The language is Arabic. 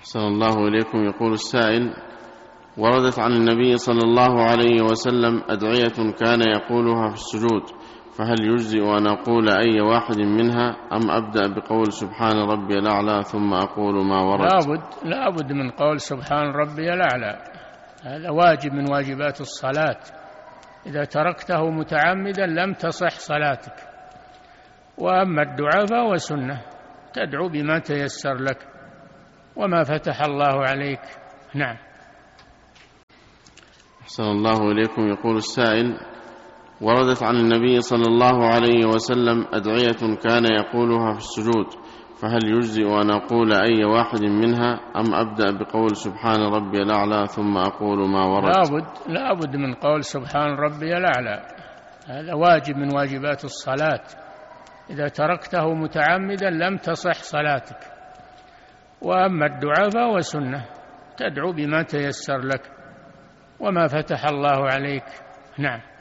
أحسن الله إليكم. يقول السائل: وردت عن النبي صلى الله عليه وسلم أدعية كان يقولها في السجود، فهل يجزئ أن أقول أي واحد منها أم أبدأ بقول سبحان ربي الأعلى ثم أقول ما ورد؟ لا بد من قول سبحان ربي الأعلى، هذا واجب من واجبات الصلاة، إذا تركته متعمدا لم تصح صلاتك. وأما الدعاء فهو سنة، تدعو بما تيسر لك وما فتح الله عليك. نعم. أحسن الله إليكم. يقول السائل: وردت عن النبي صلى الله عليه وسلم أدعية كان يقولها في السجود، فهل يجزئ أن أقول أي واحد منها أم أبدأ بقول سبحان ربي الأعلى ثم أقول ما ورد؟ لا بد من قول سبحان ربي الأعلى، هذا واجب من واجبات الصلاة، إذا تركته متعمدا لم تصح صلاتك. وأما الدعاء فهو سنة، تدعو بما تيسر لك وما فتح الله عليك. نعم.